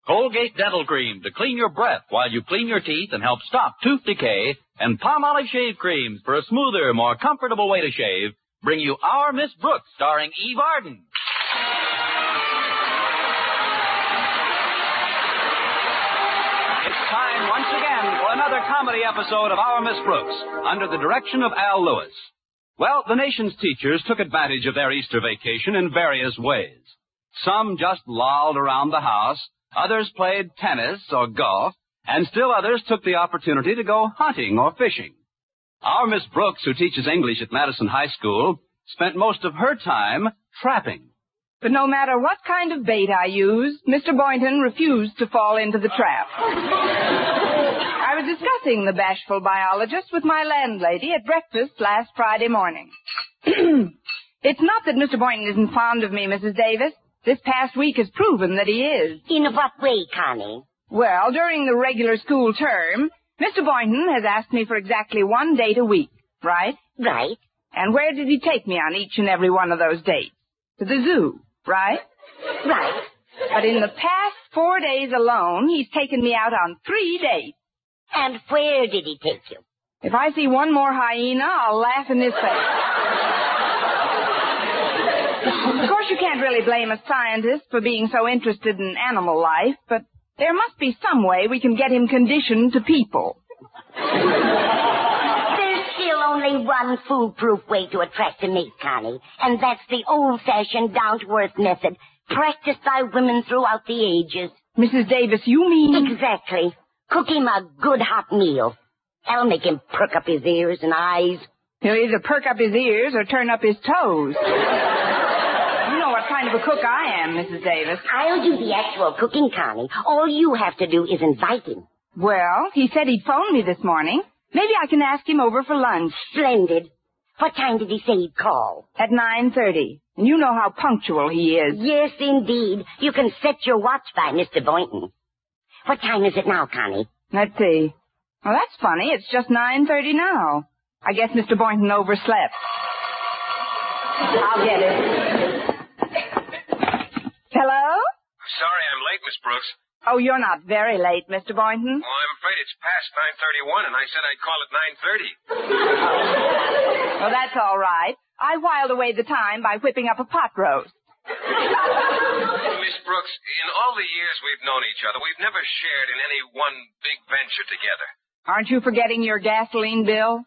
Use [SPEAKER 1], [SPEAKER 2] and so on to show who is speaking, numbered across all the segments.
[SPEAKER 1] Colgate Dental Cream to clean your breath while you clean your teeth and help stop tooth decay, and Palmolive Shave Creams for a smoother, more comfortable way to shave, bring you Our Miss Brooks, starring Eve Arden. It's time once again for another comedy episode of Our Miss Brooks, under the direction of Al Lewis. Well, the nation's teachers took advantage of their Easter vacation in various ways. Some just lolled around the house, others played tennis or golf, and still others took the opportunity to go hunting or fishing. Our Miss Brooks, who teaches English at Madison High School, spent most of her time trapping.
[SPEAKER 2] But no matter what kind of bait I used, Mr. Boynton refused to fall into the trap. I was discussing the bashful biologist with my landlady at breakfast last Friday morning. It's not that Mr. Boynton isn't fond of me, Mrs. Davis. This past week has proven that he is.
[SPEAKER 3] In what way, Connie?
[SPEAKER 2] Well, during the regular school term, Mr. Boynton has asked me for exactly one date a week, right?
[SPEAKER 3] Right.
[SPEAKER 2] And where did he take me on each and every one of those dates? To the zoo, right?
[SPEAKER 3] Right.
[SPEAKER 2] But in the past 4 days alone, he's taken me out on 3 dates.
[SPEAKER 3] And where did he take you?
[SPEAKER 2] If I see one more hyena, I'll laugh in his face. Of course, you can't really blame a scientist for being so interested in animal life, but there must be some way we can get him conditioned to people.
[SPEAKER 3] There's still only one foolproof way to attract a mate, Connie, and that's the old-fashioned down-to-earth method, practiced by women throughout the ages.
[SPEAKER 2] Mrs. Davis, you mean...
[SPEAKER 3] Exactly. Cook him a good hot meal. That'll make him perk up his ears and eyes.
[SPEAKER 2] He'll either perk up his ears or turn up his toes. You know what kind of a cook I am, Mrs. Davis.
[SPEAKER 3] I'll do the actual cooking, Connie. All you have to do is invite him.
[SPEAKER 2] Well, he said he'd phone me this morning. Maybe I can ask him over for lunch.
[SPEAKER 3] Splendid. What time did he say he'd call?
[SPEAKER 2] At 9:30. And you know how punctual he is.
[SPEAKER 3] Yes, indeed. You can set your watch by Mr. Boynton. What time is it now, Connie?
[SPEAKER 2] Let's see. Well, that's funny. It's just 9:30 now. I guess Mr. Boynton overslept. I'll get it. Hello?
[SPEAKER 4] Sorry I'm late, Miss Brooks.
[SPEAKER 2] Oh, you're not very late, Mr. Boynton.
[SPEAKER 4] Well, I'm afraid it's past 9:31, and I said I'd call at 9:30.
[SPEAKER 2] Well, that's all right. I whiled away the time by whipping up a pot roast.
[SPEAKER 4] Miss Brooks, in all the years we've known each other, we've never shared in any one big venture together.
[SPEAKER 2] Aren't you forgetting your gasoline bill?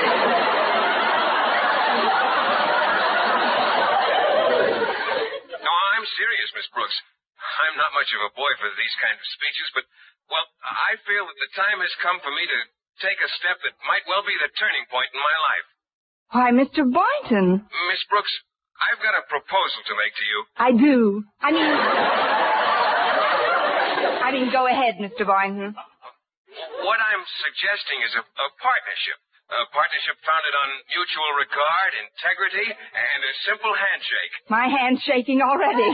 [SPEAKER 4] No, I'm serious, Miss Brooks. I'm not much of a boy for these kind of speeches, but, well, I feel that the time has come for me to take a step that might well be the turning point in my life.
[SPEAKER 2] Why, Mr. Boynton.
[SPEAKER 4] Miss Brooks, I've got a proposal to make to you.
[SPEAKER 2] I do. I mean, go ahead, Mr. Boynton.
[SPEAKER 4] What I'm suggesting is a partnership. A partnership founded on mutual regard, integrity, and a simple handshake.
[SPEAKER 2] My hand's shaking already.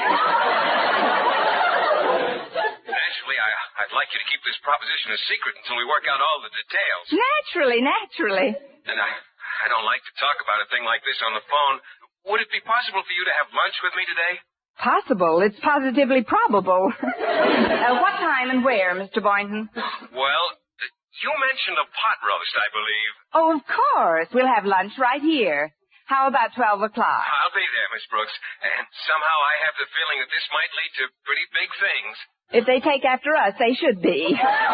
[SPEAKER 4] Naturally, I'd like you to keep this proposition a secret until we work out all the details.
[SPEAKER 2] Naturally.
[SPEAKER 4] And I don't like to talk about a thing like this on the phone. Would it be possible for you to have lunch with me today?
[SPEAKER 2] Possible. It's positively probable. What time and where, Mr. Boynton?
[SPEAKER 4] Well, you mentioned a pot roast, I believe.
[SPEAKER 2] Oh, of course. We'll have lunch right here. How about 12 o'clock?
[SPEAKER 4] I'll be there, Miss Brooks. And somehow I have the feeling that this might lead to pretty big things.
[SPEAKER 2] If they take after us, they should be.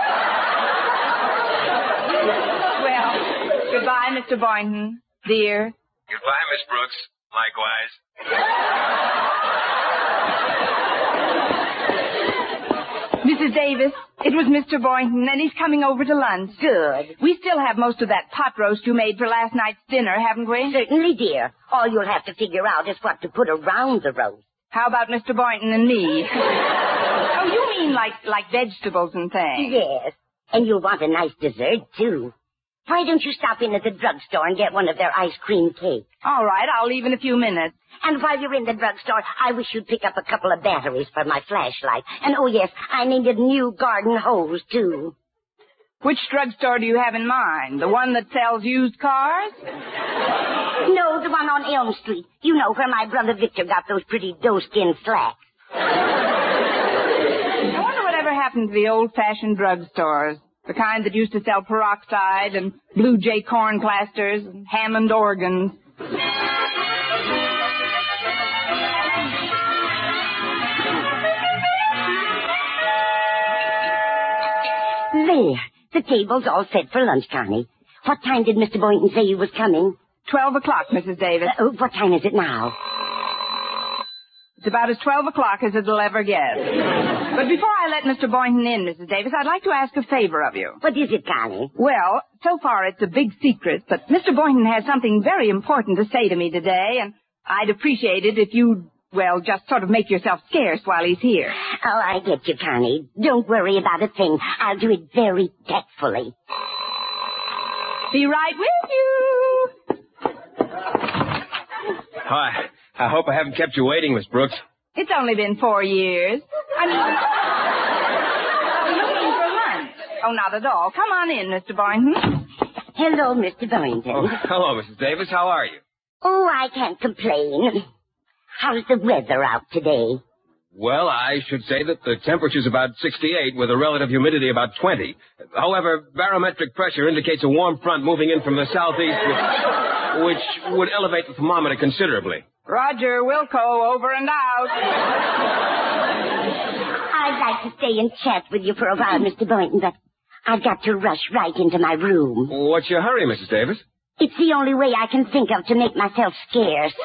[SPEAKER 2] Well, goodbye, Mr. Boynton, dear.
[SPEAKER 4] Goodbye, Miss Brooks. Likewise.
[SPEAKER 2] Mrs. Davis, it was Mr. Boynton, and he's coming over to lunch.
[SPEAKER 3] Good.
[SPEAKER 2] We still have most of that pot roast you made for last night's dinner, haven't we?
[SPEAKER 3] Certainly, dear. All you'll have to figure out is what to put around the roast.
[SPEAKER 2] How about Mr. Boynton and me? Oh, you mean like vegetables and things?
[SPEAKER 3] Yes. And you'll want a nice dessert, too. Why don't you stop in at the drugstore and get one of their ice cream cakes?
[SPEAKER 2] All right, I'll leave in a few minutes.
[SPEAKER 3] And while you're in the drugstore, I wish you'd pick up a couple of batteries for my flashlight. And, oh, yes, I needed new garden hose, too.
[SPEAKER 2] Which drugstore do you have in mind? The one that sells used cars?
[SPEAKER 3] No, the one on Elm Street. You know, where my brother Victor got those pretty doe-skin slacks.
[SPEAKER 2] I wonder whatever happened to the old-fashioned drugstores, the kind that used to sell peroxide and Blue Jay corn plasters and Hammond organs.
[SPEAKER 3] There. The table's all set for lunch, Connie. What time did Mr. Boynton say he was coming?
[SPEAKER 2] 12 o'clock, Mrs. Davis.
[SPEAKER 3] What time is it now?
[SPEAKER 2] It's about as 12 o'clock as it'll ever get. But before I let Mr. Boynton in, Mrs. Davis, I'd like to ask a favor of you.
[SPEAKER 3] What is it, Connie?
[SPEAKER 2] Well, so far it's a big secret, but Mr. Boynton has something very important to say to me today, and I'd appreciate it if you'd, well, just sort of make yourself scarce while he's here.
[SPEAKER 3] Oh, I get you, Connie. Don't worry about a thing. I'll do it very tactfully.
[SPEAKER 2] Be right with you.
[SPEAKER 4] Hi. I hope I haven't kept you waiting, Miss Brooks.
[SPEAKER 2] It's only been 4 years. I mean, looking for lunch. Oh, not at all. Come on in, Mr. Boynton.
[SPEAKER 3] Hello, Mr. Boynton.
[SPEAKER 4] Oh, hello, Mrs. Davis. How are you?
[SPEAKER 3] Oh, I can't complain. How's the weather out today?
[SPEAKER 4] Well, I should say that the temperature's about 68 with a relative humidity about 20. However, barometric pressure indicates a warm front moving in from the southeast, which would elevate the thermometer considerably.
[SPEAKER 2] Roger Wilco, over and out.
[SPEAKER 3] I'd like to stay and chat with you for a while, Mr. Boynton, but I've got to rush right into my room.
[SPEAKER 4] What's your hurry, Mrs. Davis?
[SPEAKER 3] It's the only way I can think of to make myself scarce.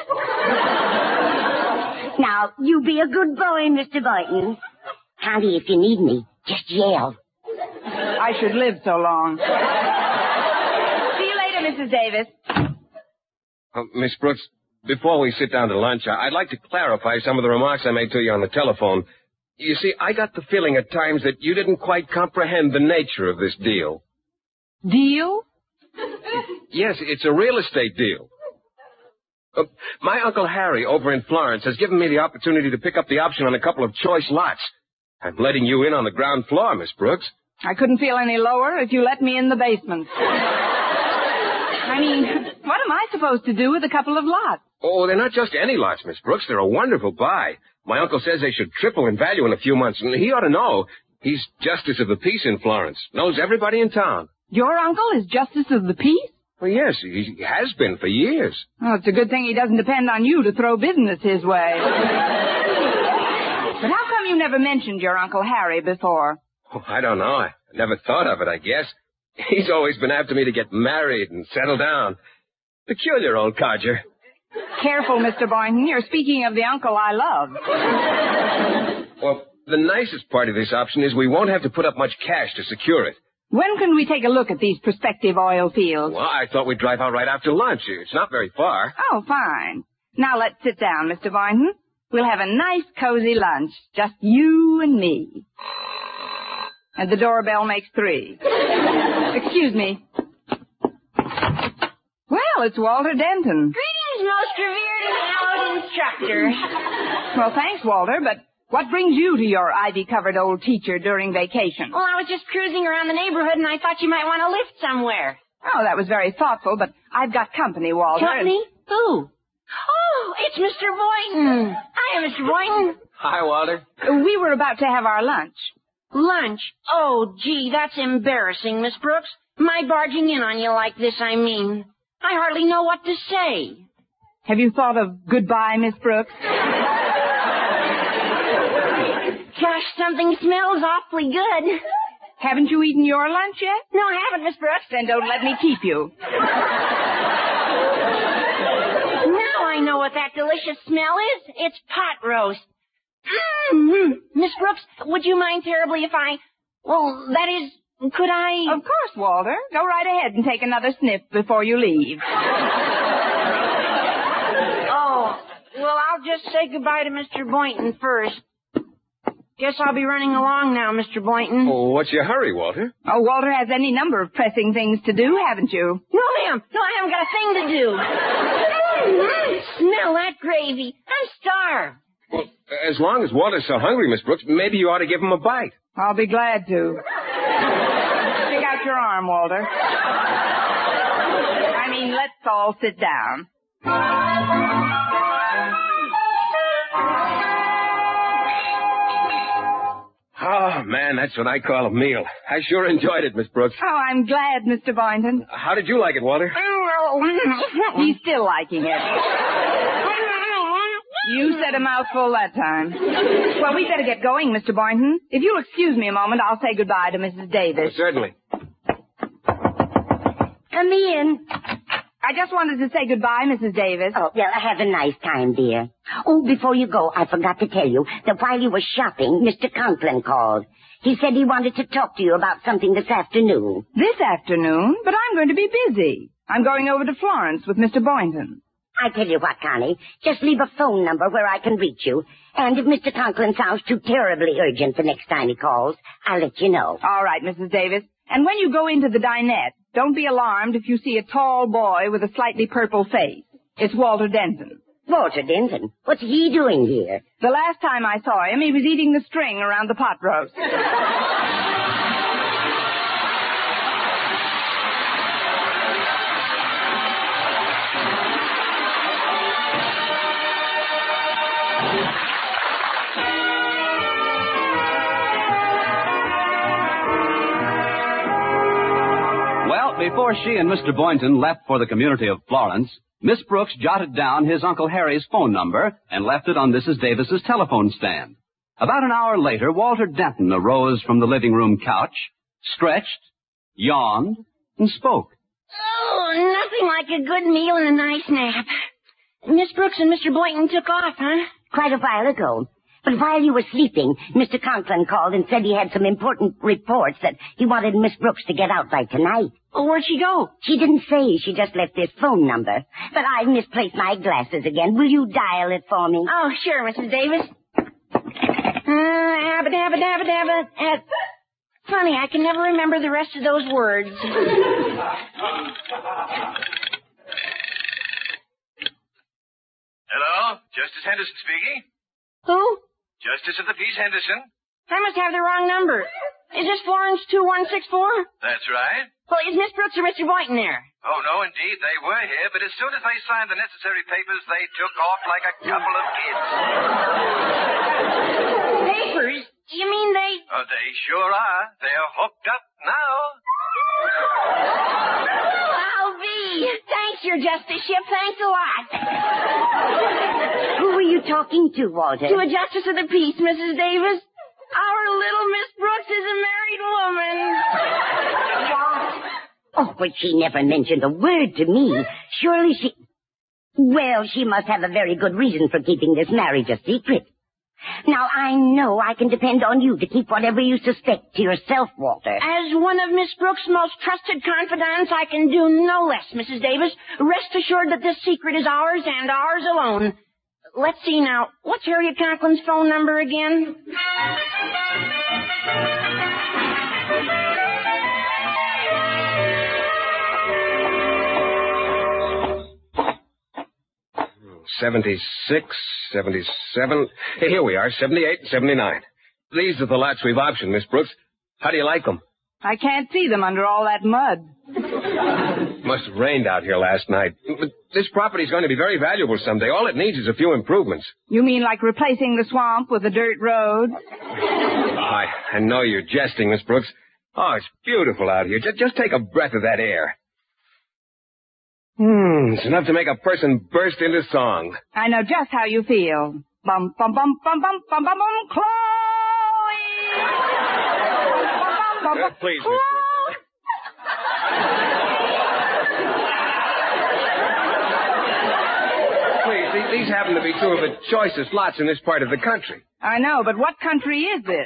[SPEAKER 3] Now, you be a good boy, Mr. Boynton. Connie, if you need me, just yell.
[SPEAKER 2] I should live so long. See you later, Mrs. Davis.
[SPEAKER 4] Miss Brooks, before we sit down to lunch, I'd like to clarify some of the remarks I made to you on the telephone. You see, I got the feeling at times that you didn't quite comprehend the nature of this deal.
[SPEAKER 2] Deal?
[SPEAKER 4] Yes, it's a real estate deal. My Uncle Harry over in Florence has given me the opportunity to pick up the option on a couple of choice lots. I'm letting you in on the ground floor, Miss Brooks.
[SPEAKER 2] I couldn't feel any lower if you let me in the basement. I mean, what am I supposed to do with a couple of lots?
[SPEAKER 4] Oh, they're not just any lots, Miss Brooks. They're a wonderful buy. My uncle says they should triple in value in a few months, and he ought to know. He's Justice of the Peace in Florence. Knows everybody in town.
[SPEAKER 2] Your uncle is Justice of the Peace?
[SPEAKER 4] Well, yes, he has been for years.
[SPEAKER 2] Oh, it's a good thing he doesn't depend on you to throw business his way. But how come you never mentioned your Uncle Harry before?
[SPEAKER 4] Oh, I don't know. I never thought of it, I guess. He's always been after me to get married and settle down. Peculiar old codger.
[SPEAKER 2] Careful, Mr. Boynton. You're speaking of the uncle I love.
[SPEAKER 4] Well, the nicest part of this option is we won't have to put up much cash to secure it.
[SPEAKER 2] When can we take a look at these prospective oil fields?
[SPEAKER 4] Well, I thought we'd drive out right after lunch. It's not very far.
[SPEAKER 2] Oh, fine. Now let's sit down, Mr. Boynton. We'll have a nice, cozy lunch. Just you and me. And the doorbell makes 3. Excuse me. Well, it's Walter Denton.
[SPEAKER 5] Greetings, most revered and hallowed instructor.
[SPEAKER 2] Well, thanks, Walter, but what brings you to your ivy-covered old teacher during vacation?
[SPEAKER 5] Well, I was just cruising around the neighborhood, and I thought you might want to lift somewhere.
[SPEAKER 2] Oh, that was very thoughtful, but I've got company, Walter.
[SPEAKER 5] Company? Who? Oh, it's Mr. Boynton. Hiya, Mr. Boynton.
[SPEAKER 4] Hi, Walter.
[SPEAKER 2] We were about to have our lunch.
[SPEAKER 5] Lunch? Oh, gee, that's embarrassing, Miss Brooks. My barging in on you like this, I mean. I hardly know what to say.
[SPEAKER 2] Have you thought of goodbye, Miss Brooks?
[SPEAKER 5] Gosh, something smells awfully good.
[SPEAKER 2] Haven't you eaten your lunch yet?
[SPEAKER 5] No, I haven't, Miss Brooks.
[SPEAKER 2] Then don't let me keep you.
[SPEAKER 5] Now I know what that delicious smell is. It's pot roast. Mm-hmm. Miss Brooks, would you mind terribly if that is, could I...
[SPEAKER 2] Of course, Walter. Go right ahead and take another sniff before you leave.
[SPEAKER 5] Oh, well, I'll just say goodbye to Mr. Boynton first. Guess I'll be running along now, Mr. Boynton.
[SPEAKER 4] Oh, what's your hurry, Walter?
[SPEAKER 2] Oh, Walter has any number of pressing things to do, haven't you?
[SPEAKER 5] No, ma'am. No, I haven't got a thing to do. Smell that gravy. I'm starved.
[SPEAKER 4] Well, as long as Walter's so hungry, Miss Brooks, maybe you ought to give him a bite.
[SPEAKER 2] I'll be glad to. Stick out your arm, Walter. I mean, let's all sit down.
[SPEAKER 4] Oh, man, that's what I call a meal. I sure enjoyed it, Miss Brooks.
[SPEAKER 2] Oh, I'm glad, Mr. Boynton.
[SPEAKER 4] How did you like it, Walter?
[SPEAKER 2] He's still liking it. You said a mouthful that time. Well, we'd better get going, Mr. Boynton. If you'll excuse me a moment, I'll say goodbye to Mrs. Davis.
[SPEAKER 4] Certainly.
[SPEAKER 3] Come in.
[SPEAKER 2] I just wanted to say goodbye, Mrs. Davis.
[SPEAKER 3] Oh, well, have a nice time, dear. Oh, before you go, I forgot to tell you that while you were shopping, Mr. Conklin called. He said he wanted to talk to you about something this afternoon.
[SPEAKER 2] This afternoon? But I'm going to be busy. I'm going over to Florence with Mr. Boynton.
[SPEAKER 3] I tell you what, Connie, just leave a phone number where I can reach you. And if Mr. Conklin sounds too terribly urgent the next time he calls, I'll let you know.
[SPEAKER 2] All right, Mrs. Davis. And when you go into the dinette, don't be alarmed if you see a tall boy with a slightly purple face. It's Walter Denton.
[SPEAKER 3] Walter Denton? What's he doing here?
[SPEAKER 2] The last time I saw him, he was eating the string around the pot roast.
[SPEAKER 1] Well, before she and Mr. Boynton left for the community of Florence, Miss Brooks jotted down his Uncle Harry's phone number and left it on Mrs. Davis's telephone stand. About an hour later, Walter Denton arose from the living room couch, stretched, yawned, and spoke.
[SPEAKER 5] Oh, nothing like a good meal and a nice nap. Miss Brooks and Mr. Boynton took off, huh?
[SPEAKER 3] Quite a while ago. But while you were sleeping, Mr. Conklin called and said he had some important reports that he wanted Miss Brooks to get out by tonight.
[SPEAKER 5] Oh, where'd she go?
[SPEAKER 3] She didn't say. She just left this phone number. But I've misplaced my glasses again. Will you dial it for me?
[SPEAKER 5] Oh, sure, Mrs. Davis. Abba dabba dabba dabba. Funny, I can never remember the rest of those words.
[SPEAKER 6] Hello, Justice Henderson speaking.
[SPEAKER 5] Who?
[SPEAKER 6] Justice of the Peace Henderson.
[SPEAKER 5] I must have the wrong number. Is this Florence 2164?
[SPEAKER 6] That's right.
[SPEAKER 5] Well, is Miss Brooks or Mr. Boynton there?
[SPEAKER 6] Oh, no, indeed, they were here, but as soon as they signed the necessary papers, they took off like a couple of kids.
[SPEAKER 5] Papers? You mean they...
[SPEAKER 6] Oh, they sure are. They're hooked up now.
[SPEAKER 5] I'll be. Thanks, Your Justiceship. Thanks a lot.
[SPEAKER 3] Who were you talking to, Walter?
[SPEAKER 5] To a Justice of the Peace, Mrs. Davis. Our little Miss Brooks is a married woman.
[SPEAKER 3] Oh, but she never mentioned a word to me. Surely she... Well, she must have a very good reason for keeping this marriage a secret. Now, I know I can depend on you to keep whatever you suspect to yourself, Walter.
[SPEAKER 5] As one of Miss Brooks' most trusted confidants, I can do no less, Mrs. Davis. Rest assured that this secret is ours and ours alone. Let's see now. What's Harriet Conklin's phone number again?
[SPEAKER 4] $76, $77. Here we are, $78, $79. These are the lots we've optioned, Miss Brooks. How do you like them?
[SPEAKER 2] I can't see them under all that mud.
[SPEAKER 4] Must have rained out here last night. But this property's going to be very valuable someday. All it needs is a few improvements.
[SPEAKER 2] You mean like replacing the swamp with a dirt road?
[SPEAKER 4] I know you're jesting, Miss Brooks. Oh, it's beautiful out here. Just take a breath of that air. It's enough to make a person burst into song.
[SPEAKER 2] I know just how you feel. Bum, bum, bum, bum, bum, bum, bum, bum, Chloe! Bum, bum, bum,
[SPEAKER 4] Please, Miss Brooks. Please, these happen to be two of the choicest lots in this part of the country.
[SPEAKER 2] I know, but what country is this?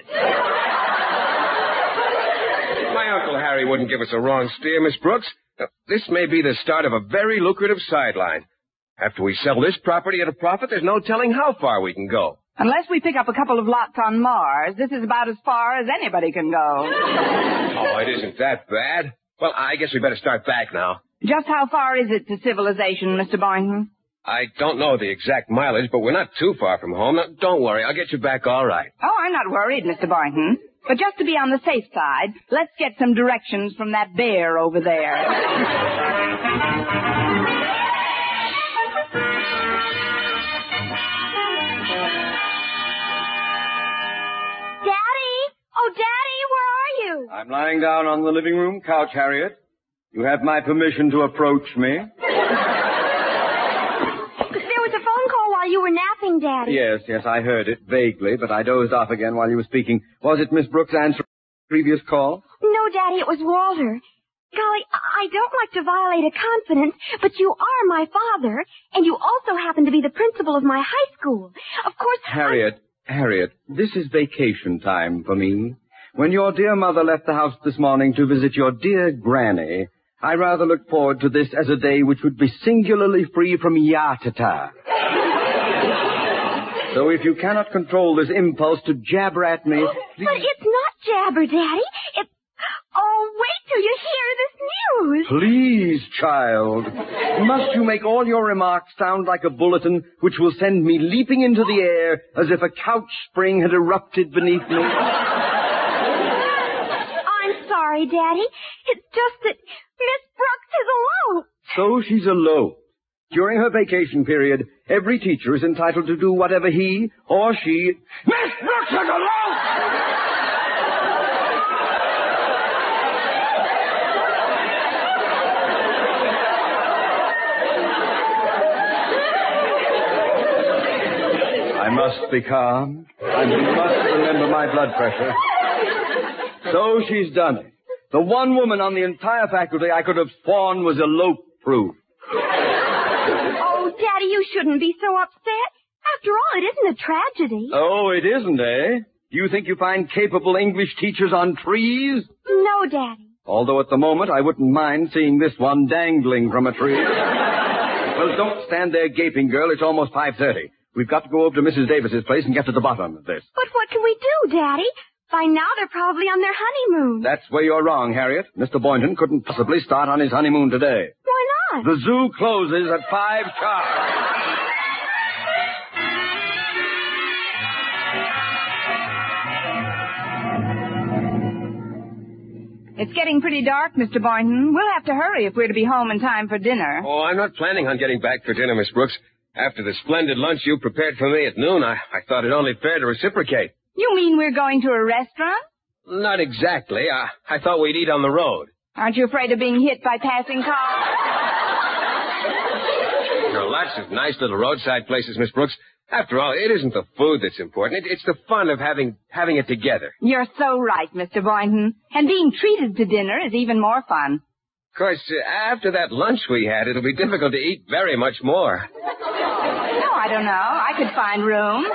[SPEAKER 4] My Uncle Harry wouldn't give us a wrong steer, Miss Brooks. This may be the start of a very lucrative sideline. After we sell this property at a profit, there's no telling how far we can go.
[SPEAKER 2] Unless we pick up a couple of lots on Mars, this is about as far as anybody can go.
[SPEAKER 4] Oh, it isn't that bad. Well, I guess we better start back now.
[SPEAKER 2] Just how far is it to civilization, Mr. Boynton?
[SPEAKER 4] I don't know the exact mileage, but we're not too far from home. Now, don't worry, I'll get you back all right.
[SPEAKER 2] Oh, I'm not worried, Mr. Boynton. But just to be on the safe side, let's get some directions from that bear over there.
[SPEAKER 7] Daddy, Daddy, where are you?
[SPEAKER 8] I'm lying down on the living room couch, Harriet. You have my permission to approach me.
[SPEAKER 7] There was a phone call while you were napping, Daddy.
[SPEAKER 8] Yes, I heard it vaguely, but I dozed off again while you were speaking. Was it Miss Brooks answering the previous call?
[SPEAKER 7] No, Daddy, it was Walter. Golly, I don't like to violate a confidence, but you are my father, and you also happen to be the principal of my high school. Of course...
[SPEAKER 8] Harriet, this is vacation time for me. When your dear mother left the house this morning to visit your dear granny, I rather looked forward to this as a day which would be singularly free from yatata. So if you cannot control this impulse to jabber at me... Please...
[SPEAKER 7] But it's not jabber, Daddy. It's... Oh, wait till you hear this news.
[SPEAKER 8] Please, child. Must you make all your remarks sound like a bulletin which will send me leaping into the air as if a couch spring had erupted beneath me?
[SPEAKER 7] I'm sorry, Daddy. It's just that Miss Brooks is eloped.
[SPEAKER 8] So she's eloped. During her vacation period, every teacher is entitled to do whatever he or she... Miss Brooks is eloped! I must be calm. I must remember my blood pressure. So she's done it. The one woman on the entire faculty I could have sworn was elope-proof.
[SPEAKER 7] Oh, Daddy, you shouldn't be so upset. After all, it isn't a tragedy.
[SPEAKER 8] Oh, it isn't, eh? Do you think you find capable English teachers on trees?
[SPEAKER 7] No, Daddy.
[SPEAKER 8] Although at the moment I wouldn't mind seeing this one dangling from a tree. Well, don't stand there gaping, girl. It's almost 5:30. We've got to go over to Mrs. Davis's place and get to the bottom of this.
[SPEAKER 7] But what can we do, Daddy? By now they're probably on their honeymoon.
[SPEAKER 8] That's where you're wrong, Harriet. Mr. Boynton couldn't possibly start on his honeymoon today.
[SPEAKER 7] Why not?
[SPEAKER 8] The zoo closes at 5 sharp.
[SPEAKER 2] It's getting pretty dark, Mr. Boynton. We'll have to hurry if we're to be home in time for dinner.
[SPEAKER 4] Oh, I'm not planning on getting back for dinner, Miss Brooks. After the splendid lunch you prepared for me at noon, I thought it only fair to reciprocate.
[SPEAKER 2] You mean we're going to a restaurant?
[SPEAKER 4] Not exactly. I thought we'd eat on the road.
[SPEAKER 2] Aren't you afraid of being hit by passing cars?
[SPEAKER 4] There are lots of nice little roadside places, Miss Brooks. After all, it isn't the food that's important. It's the fun of having it together.
[SPEAKER 2] You're so right, Mr. Boynton. And being treated to dinner is even more fun.
[SPEAKER 4] Of course, after that lunch we had, it'll be difficult to eat very much more.
[SPEAKER 2] Oh, I don't know. I could find room.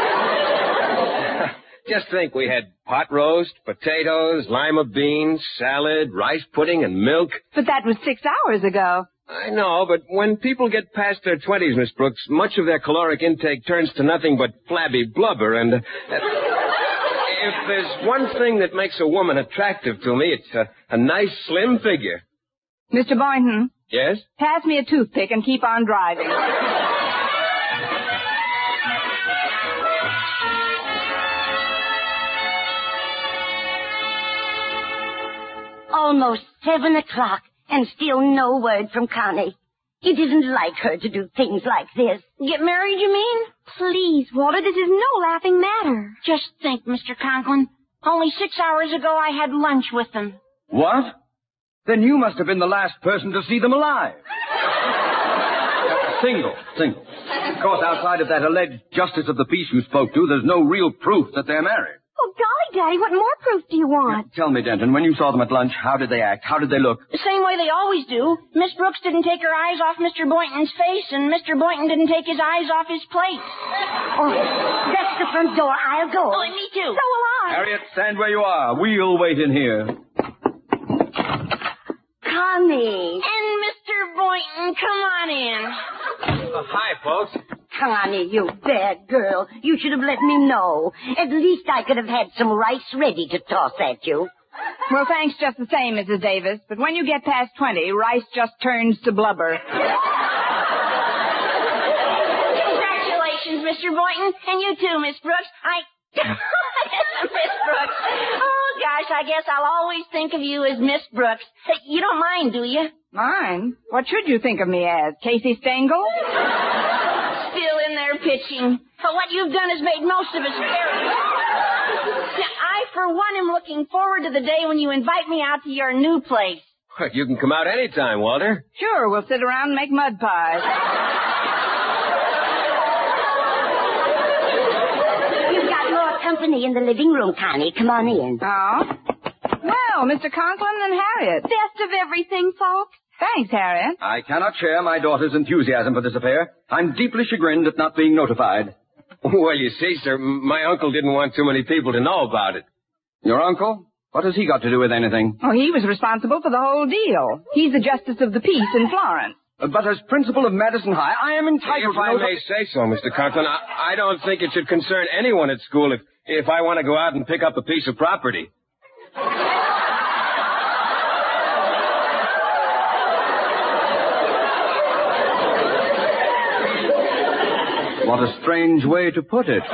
[SPEAKER 4] Just think, we had pot roast, potatoes, lima beans, salad, rice pudding, and milk.
[SPEAKER 2] But that was 6 hours ago.
[SPEAKER 4] I know, but when people get past their 20s, Miss Brooks, much of their caloric intake turns to nothing but flabby blubber, and if there's one thing that makes a woman attractive to me, it's a nice, slim figure.
[SPEAKER 2] Mr. Boynton.
[SPEAKER 4] Yes?
[SPEAKER 2] Pass me a toothpick and keep on driving.
[SPEAKER 3] Almost 7 o'clock, and still no word from Connie. It isn't like her to do things like this.
[SPEAKER 5] Get married, you mean?
[SPEAKER 7] Please, Walter, this is no laughing matter.
[SPEAKER 5] Just think, Mr. Conklin. Only 6 hours ago I had lunch with them.
[SPEAKER 8] What? Then you must have been the last person to see them alive. Single. Of course, outside of that alleged justice of the peace you spoke to, there's no real proof that they're married.
[SPEAKER 7] Oh, golly, Daddy, what more proof do you want?
[SPEAKER 8] Tell me, Denton, when you saw them at lunch, how did they act? How did they look?
[SPEAKER 5] The same way they always do. Miss Brooks didn't take her eyes off Mr. Boynton's face, and Mr. Boynton didn't take his eyes off his plate.
[SPEAKER 3] Oh, that's the front door. I'll go.
[SPEAKER 5] Oh, and me too.
[SPEAKER 7] So will I.
[SPEAKER 8] Harriet, stand where you are. We'll wait in here.
[SPEAKER 3] Connie.
[SPEAKER 5] And Mr. Boynton, come on in.
[SPEAKER 4] Hi, folks.
[SPEAKER 3] Connie, you bad girl. You should have let me know. At least I could have had some rice ready to toss at you.
[SPEAKER 2] Well, thanks just the same, Mrs. Davis. But when you get past 20, rice just turns to blubber.
[SPEAKER 5] Congratulations, Mr. Boynton. And you too, Miss Brooks. Miss Brooks. Oh, gosh, I guess I'll always think of you as Miss Brooks. You don't mind, do you?
[SPEAKER 2] Mine? What should you think of me as? Casey Stengel?
[SPEAKER 5] Still in there pitching. But what you've done has made most of us very... I for one, am looking forward to the day when you invite me out to your new place.
[SPEAKER 4] You can come out anytime, Walter.
[SPEAKER 2] Sure, we'll sit around and make mud pies.
[SPEAKER 3] You've got more company in the living room, Connie. Come on in.
[SPEAKER 2] Oh? Well, Mr. Conklin and Harriet.
[SPEAKER 7] Best of everything, folks.
[SPEAKER 2] Thanks, Harriet.
[SPEAKER 8] I cannot share my daughter's enthusiasm for this affair. I'm deeply chagrined at not being notified.
[SPEAKER 4] Well, you see, sir, my uncle didn't want too many people to know about it.
[SPEAKER 8] Your uncle? What has he got to do with anything?
[SPEAKER 2] Oh, he was responsible for the whole deal. He's the justice of the peace in Florence.
[SPEAKER 8] But as principal of Madison High, I am entitled
[SPEAKER 4] If I may say so, Mr. Conklin, I don't think it should concern anyone at school if I want to go out and pick up a piece of property.
[SPEAKER 8] What a strange way to put it.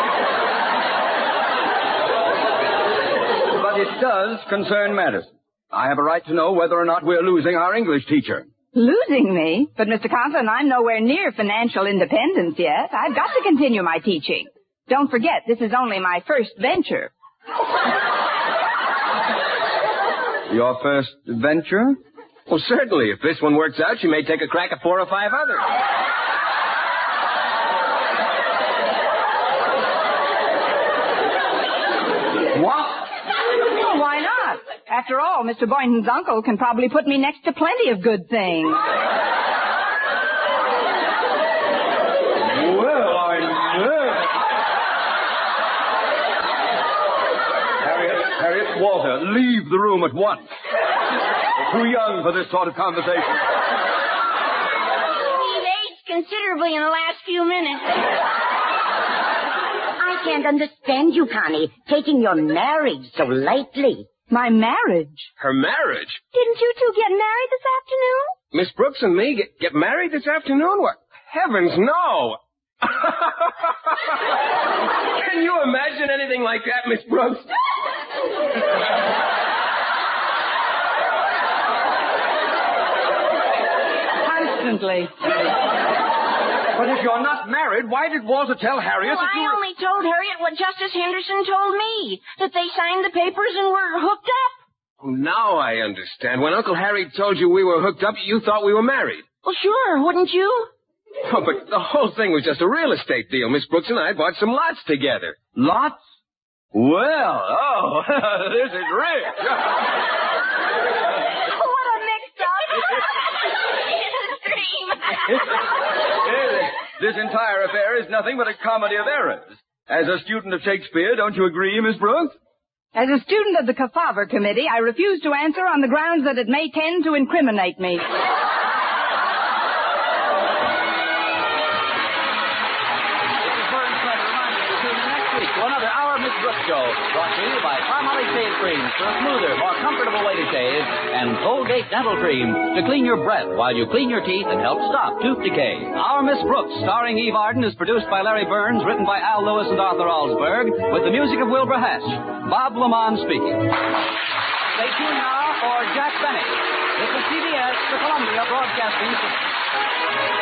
[SPEAKER 8] But it does concern Madison. I have a right to know whether or not we're losing our English teacher.
[SPEAKER 2] Losing me? But, Mr. Conklin, I'm nowhere near financial independence yet. I've got to continue my teaching. Don't forget, this is only my first venture.
[SPEAKER 8] Your first venture?
[SPEAKER 4] Well, certainly. If this one works out, you may take a crack at 4 or 5 others.
[SPEAKER 8] What?
[SPEAKER 2] Well, why not? After all, Mr. Boynton's uncle can probably put me next to plenty of good things.
[SPEAKER 8] Well, I'm nervous. Harriet, Walter, leave the room at once. You're too young for this sort of conversation.
[SPEAKER 5] We've aged considerably in the last few minutes.
[SPEAKER 3] I can't understand you, Connie, taking your marriage so lightly.
[SPEAKER 2] My marriage?
[SPEAKER 4] Her marriage?
[SPEAKER 7] Didn't you two get married this afternoon?
[SPEAKER 4] Miss Brooks and me get married this afternoon? What? Heavens, no! Can you imagine anything like that, Miss Brooks?
[SPEAKER 2] Constantly.
[SPEAKER 8] But if you're not married, why did Walter tell Harriet
[SPEAKER 5] Well,
[SPEAKER 8] that you
[SPEAKER 5] I
[SPEAKER 8] were...
[SPEAKER 5] only told Harriet what Justice Henderson told me, that they signed the papers and were hooked up.
[SPEAKER 4] Oh, now I understand. When Uncle Harry told you we were hooked up, you thought we were married.
[SPEAKER 5] Well, sure, wouldn't you?
[SPEAKER 4] Oh, but the whole thing was just a real estate deal. Miss Brooks and I bought some lots together.
[SPEAKER 8] Lots? Well, this is rich.
[SPEAKER 7] What a mix-up.
[SPEAKER 8] This entire affair is nothing but a comedy of errors. As a student of Shakespeare, don't you agree, Miss Brooks?
[SPEAKER 2] As a student of the Kefauver Committee, I refuse to answer on the grounds that it may tend to incriminate me.
[SPEAKER 1] Another Our Miss Brooks show, brought to you by Palmolive Shave Cream for a smoother, more comfortable way to shave, and Colgate Dental Cream to clean your breath while you clean your teeth and help stop tooth decay. Our Miss Brooks, starring Eve Arden, is produced by Larry Burns, written by Al Lewis and Arthur Alsberg, with the music of Wilbur Hatch. Bob Lamont speaking. Stay tuned now for Jack Benny. This is CBS, the Columbia Broadcasting System.